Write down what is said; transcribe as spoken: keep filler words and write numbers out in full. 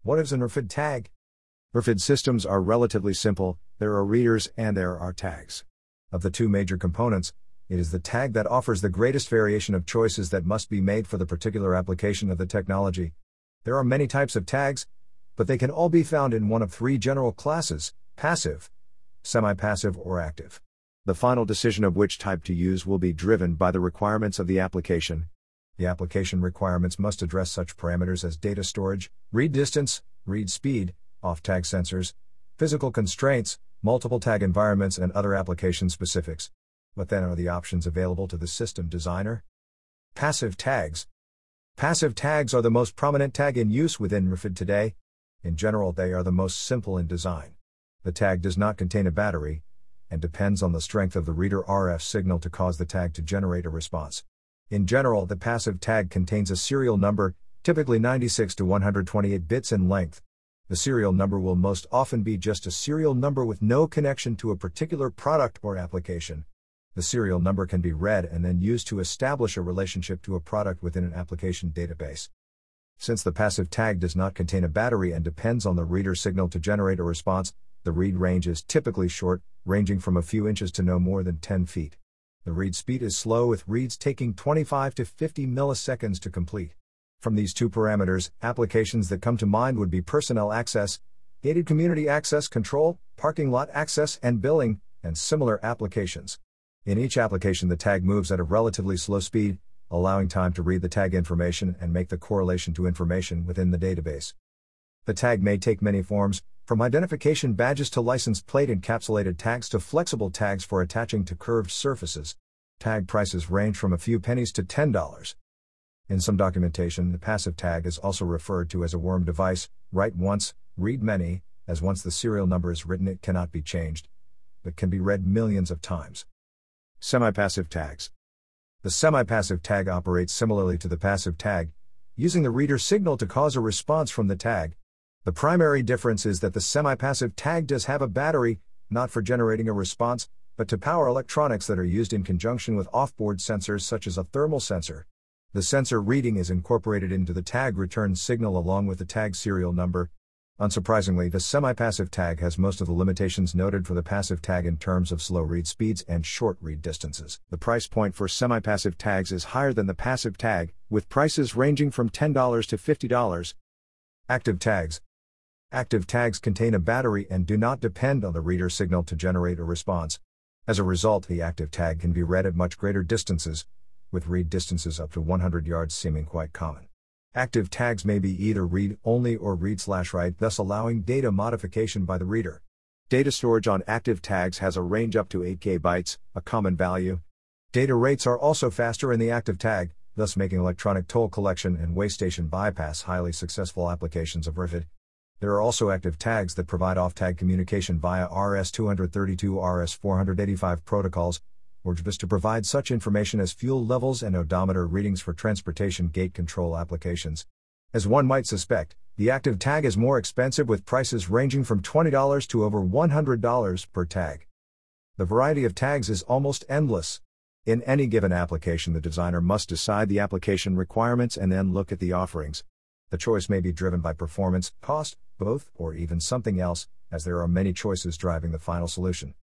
What is an R F I D tag? R F I D systems are relatively simple. There are readers and there are tags. Of the two major components, it is the tag that offers the greatest variation of choices that must be made for the particular application of the technology. There are many types of tags, but they can all be found in one of three general classes: passive, semi-passive, or active. The final decision of which type to use will be driven by the requirements of the application. The application requirements must address such parameters as data storage, read distance, read speed, off-tag sensors, physical constraints, multiple tag environments, and other application specifics. What then are the options available to the system designer? Passive tags. Passive tags are the most prominent tag in use within R F I D today. In general, they are the most simple in design. The tag does not contain a battery, and depends on the strength of the reader R F signal to cause the tag to generate a response. In general, the passive tag contains a serial number, typically ninety-six to one hundred twenty-eight bits in length. The serial number will most often be just a serial number with no connection to a particular product or application. The serial number can be read and then used to establish a relationship to a product within an application database. Since the passive tag does not contain a battery and depends on the reader signal to generate a response, the read range is typically short, ranging from a few inches to no more than ten feet. The read speed is slow, with reads taking twenty-five to fifty milliseconds to complete. From these two parameters, applications that come to mind would be personnel access, gated community access control, parking lot access and billing, and similar applications. In each application, the tag moves at a relatively slow speed, allowing time to read the tag information and make the correlation to information within the database. The tag may take many forms, from identification badges to license plate encapsulated tags to flexible tags for attaching to curved surfaces. Tag prices range from a few pennies to ten dollars. In some documentation, the passive tag is also referred to as a worm device: write once, read many, as once the serial number is written it cannot be changed, but can be read millions of times. Semi-passive tags. The semi-passive tag operates similarly to the passive tag, using the reader signal to cause a response from the tag. The primary difference is that the semi-passive tag does have a battery, not for generating a response, but to power electronics that are used in conjunction with off-board sensors such as a thermal sensor. The sensor reading is incorporated into the tag return signal along with the tag serial number. Unsurprisingly, the semi-passive tag has most of the limitations noted for the passive tag in terms of slow read speeds and short read distances. The price point for semi-passive tags is higher than the passive tag, with prices ranging from ten dollars to fifty dollars. Active tags. Active tags contain a battery and do not depend on the reader signal to generate a response. As a result, the active tag can be read at much greater distances, with read distances up to one hundred yards seeming quite common. Active tags may be either read-only or read-slash-write, thus allowing data modification by the reader. Data storage on active tags has a range up to eight kilobytes, a common value. Data rates are also faster in the active tag, thus making electronic toll collection and way station bypass highly successful applications of R F I D. There are also active tags that provide off-tag communication via R S two thirty-two R S four eighty-five protocols, or just to provide such information as fuel levels and odometer readings for transportation gate control applications. As one might suspect, the active tag is more expensive, with prices ranging from twenty dollars to over one hundred dollars per tag. The variety of tags is almost endless. In any given application, the designer must decide the application requirements and then look at the offerings. The choice may be driven by performance, cost, both, or even something else, as there are many choices driving the final solution.